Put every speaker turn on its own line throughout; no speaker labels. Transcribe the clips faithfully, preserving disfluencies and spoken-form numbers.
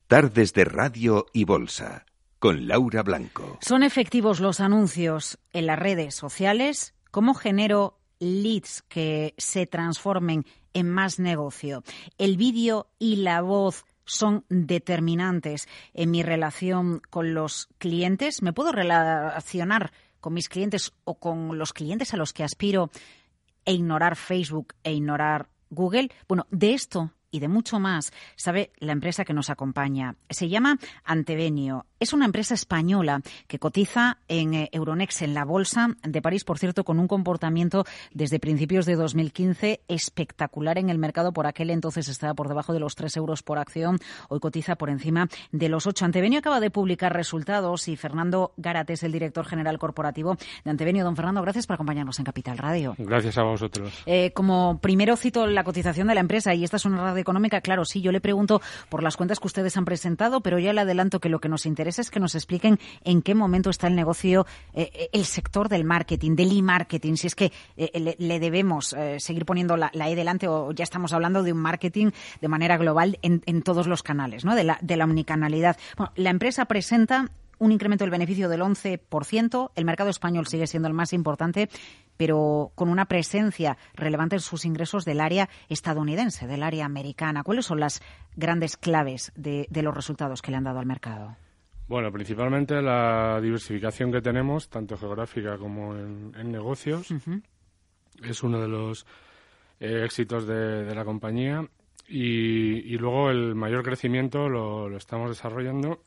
Tardes de Radio y Bolsa, con Laura Blanco.
¿Son efectivos los anuncios en las redes sociales? ¿Cómo genero leads que se transformen en más negocio? ¿El vídeo y la voz son determinantes en mi relación con los clientes? ¿Me puedo relacionar con mis clientes o con los clientes a los que aspiro e ignorar Facebook e ignorar Google? Bueno, de esto y de mucho más sabe la empresa que nos acompaña. Se llama Antevenio. Es una empresa española que cotiza en Euronext, en la Bolsa de París, por cierto, con un comportamiento desde principios de dos mil quince espectacular en el mercado. Por aquel entonces estaba por debajo de los tres euros por acción. Hoy cotiza por encima de los ocho. Antevenio acaba de publicar resultados y Fernando Gárate es el director general corporativo de Antevenio. Don Fernando, gracias por acompañarnos en Capital Radio.
Gracias a vosotros.
Eh, como primero cito la cotización de la empresa, y esta es una radio económica, claro, sí, yo le pregunto por las cuentas que ustedes han presentado, pero ya le adelanto que lo que nos interesa es que nos expliquen en qué momento está el negocio, eh, el sector del marketing, del e-marketing, si es que eh, le, le debemos eh, seguir poniendo la, la E delante o ya estamos hablando de un marketing de manera global en, en todos los canales, ¿no? De la, de la omnicanalidad. Bueno, la empresa presenta un incremento del beneficio del once por ciento. El mercado español sigue siendo el más importante, pero con una presencia relevante en sus ingresos del área estadounidense, del área americana. ¿Cuáles son las grandes claves de, de los resultados que le han dado al mercado?
Bueno, principalmente la diversificación que tenemos, tanto geográfica como en, en negocios, uh-huh. es uno de los eh, éxitos de, de la compañía. Y, y luego el mayor crecimiento lo, lo estamos desarrollando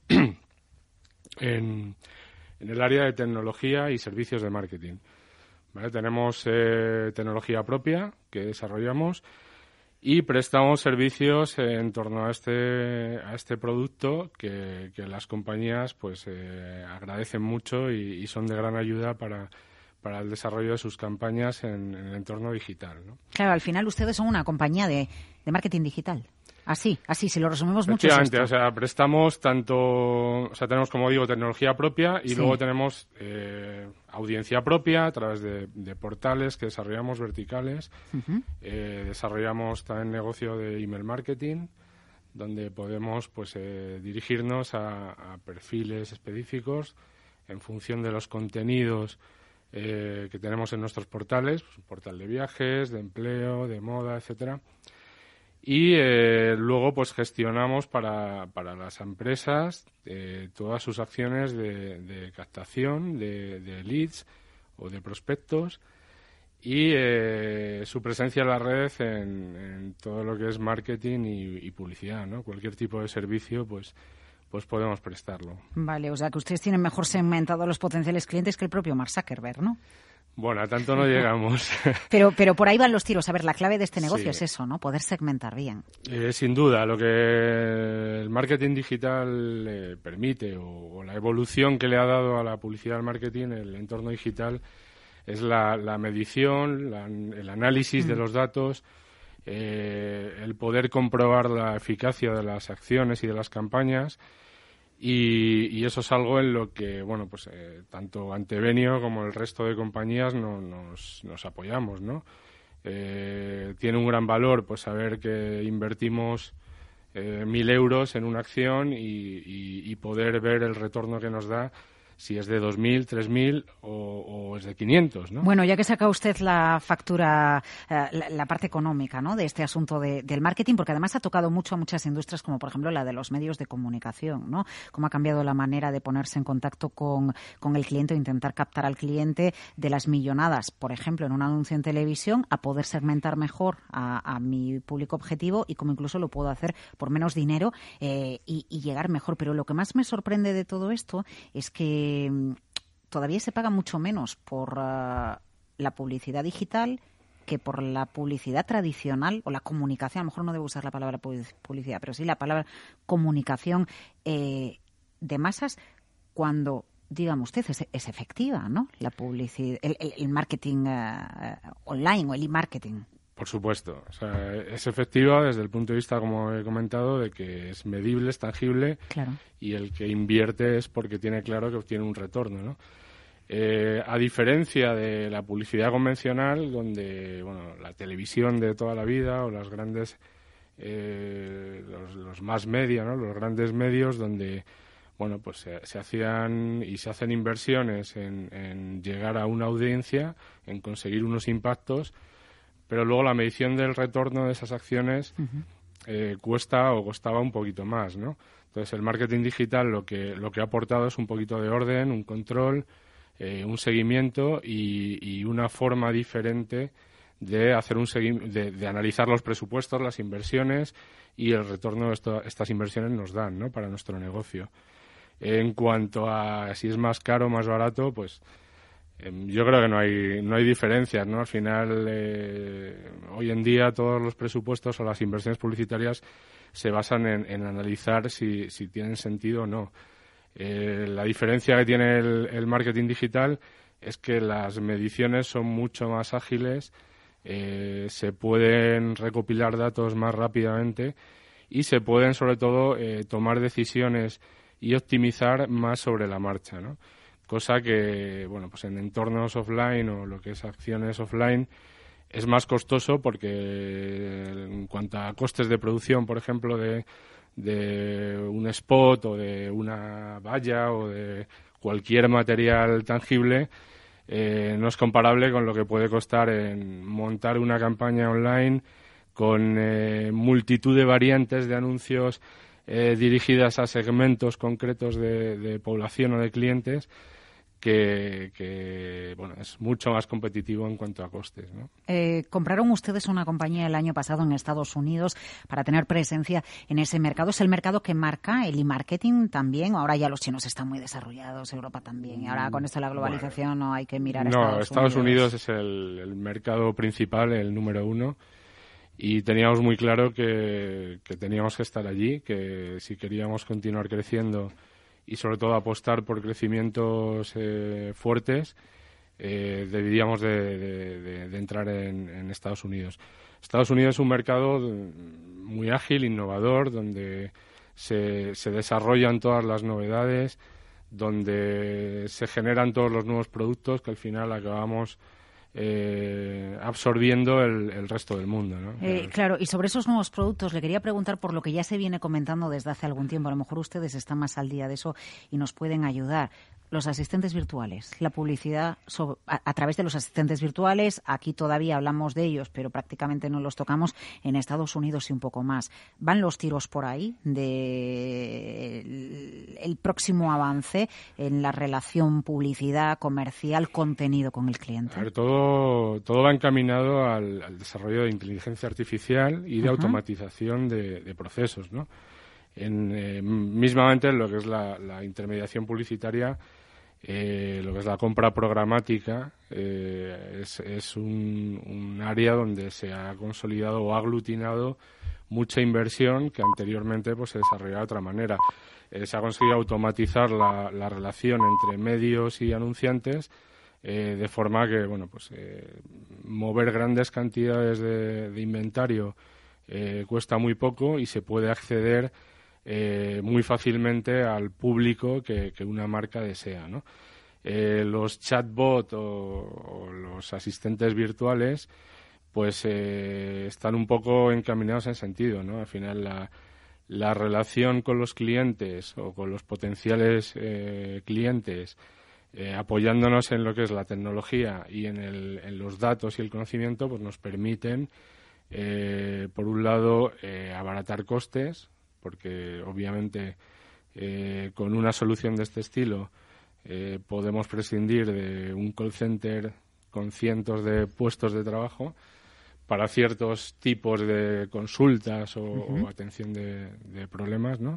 en, en el área de tecnología y servicios de marketing. ¿Vale? Tenemos eh, tecnología propia que desarrollamos y prestamos servicios en torno a este a este producto que, que las compañías pues eh, agradecen mucho y, y son de gran ayuda para, para el desarrollo de sus campañas en, en el entorno digital, ¿no?
Claro, al final ustedes son una compañía de, de marketing digital. Así, así, si lo resumimos mucho.
Efectivamente, o sea, prestamos tanto, o sea, tenemos, como digo, tecnología propia y sí. luego tenemos eh, audiencia propia a través de, de portales que desarrollamos verticales. Uh-huh. Eh, desarrollamos también negocio de email marketing, donde podemos, pues, eh, dirigirnos a, a perfiles específicos en función de los contenidos eh, que tenemos en nuestros portales, pues, un portal de viajes, de empleo, de moda, etcétera. Y eh, luego pues gestionamos para, para las empresas eh, todas sus acciones de, de captación de, de leads o de prospectos y eh, su presencia en la red en, en todo lo que es marketing y, y publicidad, ¿no? Cualquier tipo de servicio pues pues podemos prestarlo.
Vale, o sea que ustedes tienen mejor segmentado a los potenciales clientes que el propio Mark Zuckerberg, ¿no?
Bueno, a tanto no llegamos.
Pero pero por ahí van los tiros. A ver, la clave de este negocio
sí.
es eso, ¿no? Poder segmentar bien.
Eh, sin duda, lo que el marketing digital eh, permite o, o la evolución que le ha dado a la publicidad al marketing, el entorno digital, es la, la medición, la, el análisis mm. de los datos, eh, el poder comprobar la eficacia de las acciones y de las campañas. Y, y eso es algo en lo que, bueno, pues eh, tanto Antevenio como el resto de compañías no, nos, nos apoyamos, ¿no? Eh, tiene un gran valor, pues, saber que invertimos eh, mil euros en una acción y, y, y poder ver el retorno que nos da, si es de dos mil, tres mil o, o es de quinientos, ¿no?
Bueno, ya que saca usted la factura, eh, la, la parte económica, ¿no?, de este asunto de, del marketing, porque además ha tocado mucho a muchas industrias, como por ejemplo la de los medios de comunicación, ¿no? Cómo ha cambiado la manera de ponerse en contacto con, con el cliente o intentar captar al cliente, de las millonadas, por ejemplo, en un anuncio en televisión, a poder segmentar mejor a, a mi público objetivo y cómo incluso lo puedo hacer por menos dinero eh, y, y llegar mejor. Pero lo que más me sorprende de todo esto es que todavía se paga mucho menos por uh, la publicidad digital que por la publicidad tradicional o la comunicación. A lo mejor no debo usar la palabra publicidad, pero sí la palabra comunicación eh, de masas, cuando, dígame usted, es, es efectiva, ¿no? La publicidad, el, el, el marketing uh, online o el e-marketing.
Por supuesto. O sea, es efectiva desde el punto de vista, como he comentado, de que es medible, es tangible,
claro.
Y el que invierte es porque tiene claro que obtiene un retorno, ¿no? Eh, a diferencia de la publicidad convencional, donde, bueno, la televisión de toda la vida o las grandes eh, los, los más media, ¿no? Los grandes medios donde, bueno, pues se, se hacían y se hacen inversiones en, en llegar a una audiencia, en conseguir unos impactos, pero luego la medición del retorno de esas acciones uh-huh. eh, cuesta o costaba un poquito más, ¿no? Entonces, el marketing digital lo que lo que ha aportado es un poquito de orden, un control, eh, un seguimiento y, y una forma diferente de hacer un segui- de, de analizar los presupuestos, las inversiones y el retorno que esto, estas inversiones nos dan, ¿no? Para nuestro negocio. En cuanto a si es más caro o más barato, pues yo creo que no hay no hay diferencias, ¿no? Al final, eh, hoy en día todos los presupuestos o las inversiones publicitarias se basan en, en analizar si, si tienen sentido o no. Eh, la diferencia que tiene el, el marketing digital es que las mediciones son mucho más ágiles, eh, se pueden recopilar datos más rápidamente y se pueden, sobre todo, eh, tomar decisiones y optimizar más sobre la marcha, ¿no? Cosa que, bueno, pues en entornos offline o lo que es acciones offline es más costoso porque en cuanto a costes de producción, por ejemplo, de, de un spot o de una valla o de cualquier material tangible, eh, no es comparable con lo que puede costar en montar una campaña online con eh, multitud de variantes de anuncios eh, dirigidas a segmentos concretos de, de población o de clientes. Que, que bueno, es mucho más competitivo en cuanto a costes, ¿no?
Eh, compraron ustedes una compañía el año pasado en Estados Unidos para tener presencia en ese mercado. ¿Es el mercado que marca el e-marketing también? Ahora ya los chinos están muy desarrollados, Europa también. Y ahora con esto de la globalización bueno, no hay que mirar a
no,
Estados,
Estados
Unidos.
Unidos es el, el mercado principal, el número uno. Y teníamos muy claro que, que teníamos que estar allí, que si queríamos continuar creciendo y sobre todo apostar por crecimientos eh, fuertes, eh, deberíamos de, de, de, de entrar en, en Estados Unidos. Estados Unidos es un mercado muy ágil, innovador, donde se, se desarrollan todas las novedades, donde se generan todos los nuevos productos que al final acabamos Eh, absorbiendo el, el resto del mundo, ¿no?
Eh, claro, y sobre esos nuevos productos le quería preguntar por lo que ya se viene comentando desde hace algún tiempo. A lo mejor ustedes están más al día de eso y nos pueden ayudar. Los asistentes virtuales, la publicidad sobre, a, a través de los asistentes virtuales, aquí todavía hablamos de ellos, pero prácticamente no los tocamos. En Estados Unidos y un poco más. ¿Van los tiros por ahí de el, el próximo avance en la relación publicidad, comercial, contenido con el cliente?
A ver, todo, todo va encaminado al, al desarrollo de inteligencia artificial y de uh-huh. automatización de, de procesos, ¿no? En, eh, mismamente en lo que es la, la intermediación publicitaria, eh, lo que es la compra programática, eh, es, es un, un área donde se ha consolidado o ha aglutinado mucha inversión que anteriormente pues se desarrollaba de otra manera. Eh, se ha conseguido automatizar la, la relación entre medios y anunciantes, eh, de forma que, bueno, pues eh, mover grandes cantidades de, de inventario eh, cuesta muy poco y se puede acceder Eh, muy fácilmente al público que, que una marca desea, ¿no? Eh, los chatbots o, o los asistentes virtuales pues eh, están un poco encaminados en ese sentido, ¿no? Al final la, la relación con los clientes o con los potenciales eh, clientes, eh, apoyándonos en lo que es la tecnología y en, el, en los datos y el conocimiento, pues nos permiten eh, por un lado eh, abaratar costes, porque obviamente eh, con una solución de este estilo eh, podemos prescindir de un call center con cientos de puestos de trabajo para ciertos tipos de consultas o, uh-huh. o atención de, de problemas, ¿no?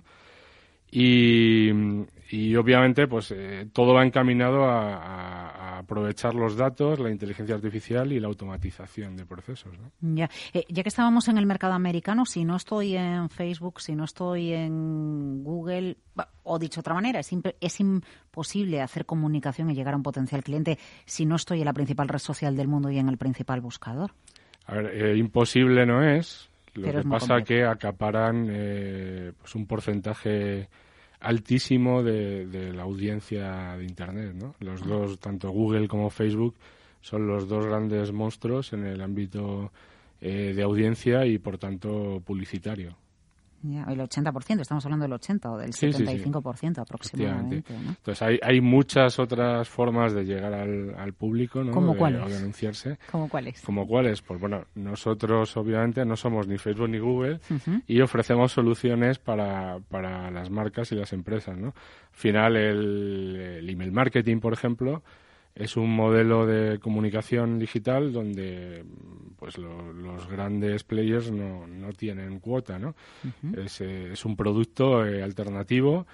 Y, y obviamente pues eh, todo va encaminado a, a, a aprovechar los datos, la inteligencia artificial y la automatización de procesos, ¿no?
Ya. Eh, ya que estábamos en el mercado americano, si no estoy en Facebook, si no estoy en Google, o dicho de otra manera, es, imp- es imposible hacer comunicación y llegar a un potencial cliente si no estoy en la principal red social del mundo y en el principal buscador.
A ver, eh, imposible no es. Lo
Pero
que
es
pasa que acaparan eh, pues un porcentaje altísimo de, de la audiencia de Internet, ¿no? Los dos, tanto Google como Facebook, son los dos grandes monstruos en el ámbito eh, de audiencia y, por tanto, publicitario.
Ya, el ochenta por ciento, estamos hablando del ochenta o del
sí,
setenta y cinco por ciento
sí, sí.
aproximadamente, ¿no?
Entonces hay, hay muchas otras formas de llegar al, al público, ¿no?
¿Cómo
de,
cuáles?
o de anunciarse.
¿Cómo cuáles?
¿Cómo cuáles? Pues bueno, nosotros obviamente no somos ni Facebook ni Google
Uh-huh.
y ofrecemos soluciones para, para las marcas y las empresas, ¿no? Al final el, el email marketing, por ejemplo, es un modelo de comunicación digital donde pues lo, los grandes players no, no tienen cuota, ¿no? Uh-huh. Es, eh, es un producto eh, alternativo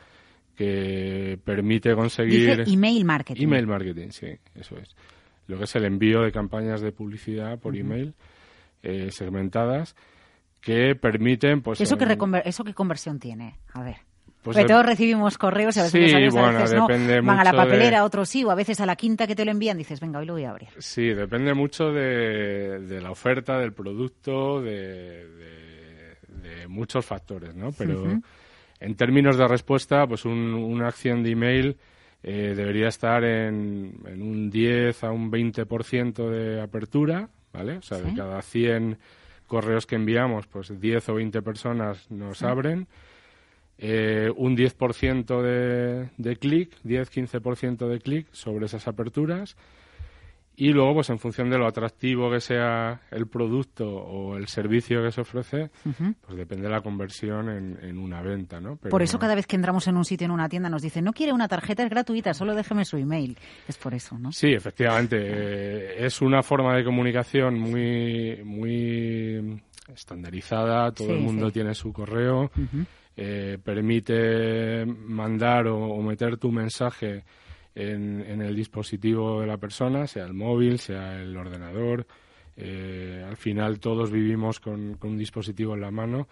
que permite conseguir...
Dice email marketing.
Email marketing, sí, eso es. Lo que es el envío de campañas de publicidad por uh-huh. email eh, segmentadas que permiten... pues
¿Eso,
en...
que reconver- ¿Eso qué conversión tiene? A ver...
Pues
Porque
de...
todos recibimos correos y a veces,
sí,
los años,
bueno,
a veces no, van a la papelera,
de...
otros sí, o a veces a la quinta que te lo envían dices, venga, hoy lo voy a abrir.
Sí, depende mucho de, de la oferta, del producto, de, de, de muchos factores, ¿no? Pero uh-huh. en términos de respuesta, pues un, una acción de email eh, debería estar en, en un diez a un veinte por ciento de apertura, ¿vale? O sea, ¿sí? De cada cien correos que enviamos, pues diez o veinte personas nos ¿sí? abren. Eh, un diez por ciento de, de clic, diez a quince por ciento de clic sobre esas aperturas y luego pues en función de lo atractivo que sea el producto o el servicio que se ofrece, uh-huh. pues depende de la conversión en, en una venta, ¿no? Pero
por eso
no...
cada vez que entramos en un sitio, en una tienda, nos dicen, no quiere una tarjeta, es gratuita, solo déjeme su email. Es por eso, ¿no?
Sí, efectivamente. eh, es una forma de comunicación muy, muy estandarizada, todo sí, el mundo sí. tiene su correo. Uh-huh. Eh, permite mandar o, o meter tu mensaje en, en el dispositivo de la persona, sea el móvil, sea el ordenador. Eh, al final todos vivimos con, con un dispositivo en la mano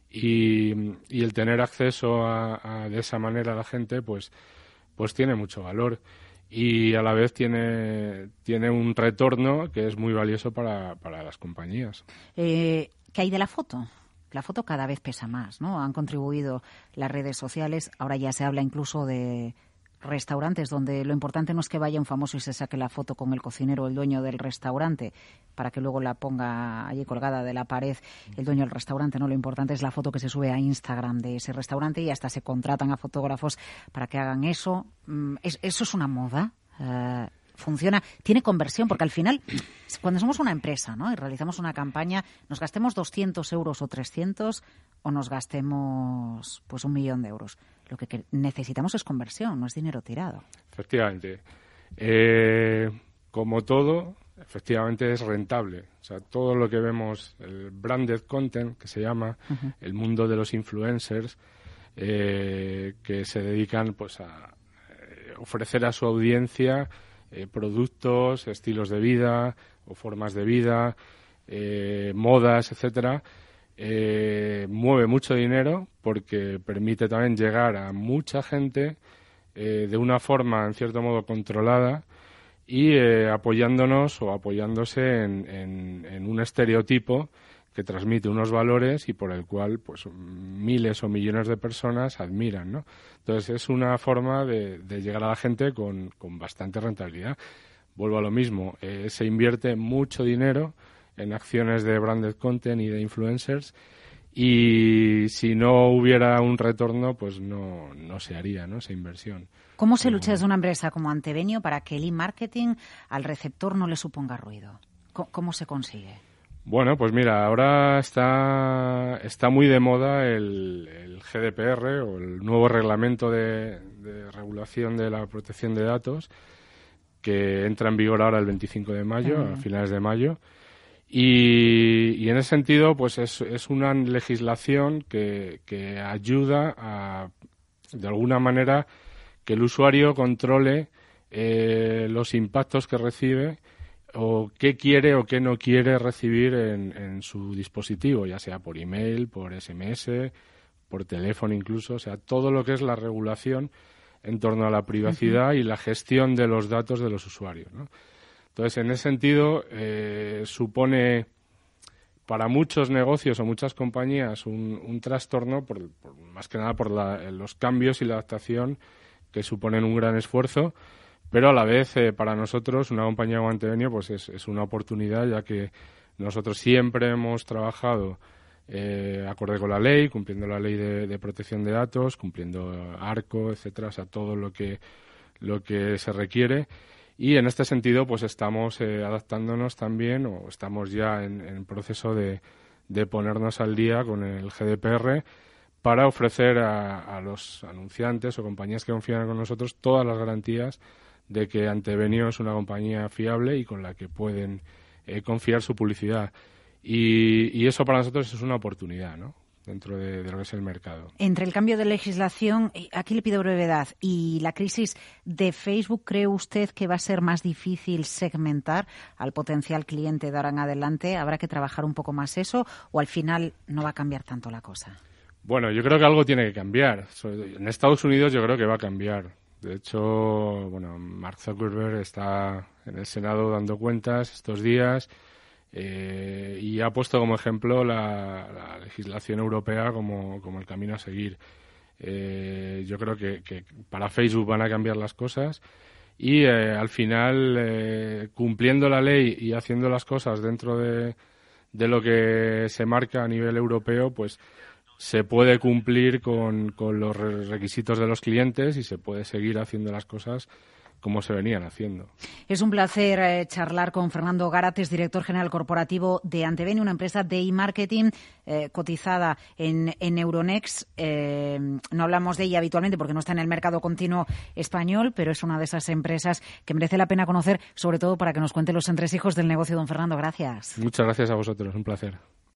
y, y el tener acceso a, a, de esa manera a la gente pues, pues tiene mucho valor y a la vez tiene, tiene un retorno que es muy valioso para, para las compañías.
Eh, ¿Qué hay de la foto? La foto cada vez pesa más, ¿no? Han contribuido las redes sociales. Ahora ya se habla incluso de restaurantes donde lo importante no es que vaya un famoso y se saque la foto con el cocinero o el dueño del restaurante para que luego la ponga allí colgada de la pared el dueño del restaurante, ¿no? Lo importante es la foto que se sube a Instagram de ese restaurante y hasta se contratan a fotógrafos para que hagan eso. ¿Es, ¿Eso es una moda? Uh, funciona, tiene conversión, porque al final, cuando somos una empresa, ¿no? Y realizamos una campaña, nos gastemos doscientos euros o trescientos o nos gastemos pues un millón de euros. Lo que necesitamos es conversión, no es dinero tirado.
Efectivamente. Eh, como todo, efectivamente es rentable. O sea, todo lo que vemos, el branded content, que se llama, uh-huh. el mundo de los influencers, eh, que se dedican pues a eh, ofrecer a su audiencia Eh, productos, estilos de vida o formas de vida, eh, modas, etcétera, eh, mueve mucho dinero porque permite también llegar a mucha gente eh, de una forma, en cierto modo, controlada y eh, apoyándonos o apoyándose en, en, en un estereotipo que transmite unos valores y por el cual pues miles o millones de personas admiran, ¿no? Entonces es una forma de, de llegar a la gente con, con bastante rentabilidad. Vuelvo a lo mismo, eh, se invierte mucho dinero en acciones de branded content y de influencers y si no hubiera un retorno pues no, no se haría, ¿no? Esa inversión.
¿Cómo se lucha desde una empresa como Antevenio para que el e-marketing al receptor no le suponga ruido? ¿Cómo, cómo se consigue?
Bueno, pues mira, ahora está, está muy de moda el, el G D P R o el nuevo reglamento de, de regulación de la protección de datos que entra en vigor ahora el veinticinco de mayo, uh-huh. a finales de mayo. Y, y en ese sentido, pues es, es una legislación que, que ayuda a, de alguna manera, que el usuario controle eh, los impactos que recibe o qué quiere o qué no quiere recibir en, en su dispositivo, ya sea por email, por S M S, por teléfono incluso, o sea, todo lo que es la regulación en torno a la privacidad uh-huh. y la gestión de los datos de los usuarios, ¿no? Entonces, en ese sentido, eh, supone para muchos negocios o muchas compañías un, un trastorno, por, por, más que nada por la, los cambios y la adaptación que suponen un gran esfuerzo, pero a la vez eh, para nosotros, una compañía como Antevenio, pues es, es una oportunidad, ya que Nosotros siempre hemos trabajado eh, acorde con la ley, cumpliendo la ley de, de protección de datos, cumpliendo ARCO, etcétera, o sea, todo lo que lo que se requiere. Y en este sentido, pues estamos eh, adaptándonos también, o estamos ya en, en proceso de, de ponernos al día con el G D P R para ofrecer a, a los anunciantes o compañías que confían con nosotros todas las garantías de que Antevenio es una compañía fiable y con la que pueden eh, confiar su publicidad. Y, y eso para nosotros es una oportunidad, ¿no?, dentro de, de lo que es el mercado.
Entre el cambio de legislación, aquí le pido brevedad, y la crisis de Facebook, ¿cree usted que va a ser más difícil segmentar al potencial cliente de ahora en adelante? ¿Habrá que trabajar un poco más eso o al final no va a cambiar tanto la cosa?
Bueno, yo creo que algo tiene que cambiar. En Estados Unidos yo creo que va a cambiar. De hecho, bueno, Mark Zuckerberg está en el Senado dando cuentas estos días. Eh, y ha puesto como ejemplo la, la legislación europea como, como el camino a seguir. Eh, yo creo que, que para Facebook van a cambiar las cosas y eh, al final, eh, cumpliendo la ley y haciendo las cosas dentro de, de lo que se marca a nivel europeo, pues se puede cumplir con, con los requisitos de los clientes y se puede seguir haciendo las cosas como se venían haciendo.
Es un placer eh, charlar con Fernando Gárate, director general corporativo de Antevenio, una empresa de e-marketing eh, cotizada en, en Euronext. Eh, no hablamos de ella habitualmente porque no está en el mercado continuo español, pero es una de esas empresas que merece la pena conocer, sobre todo para que nos cuente los entresijos del negocio. Don Fernando, gracias.
Muchas gracias a vosotros, un placer.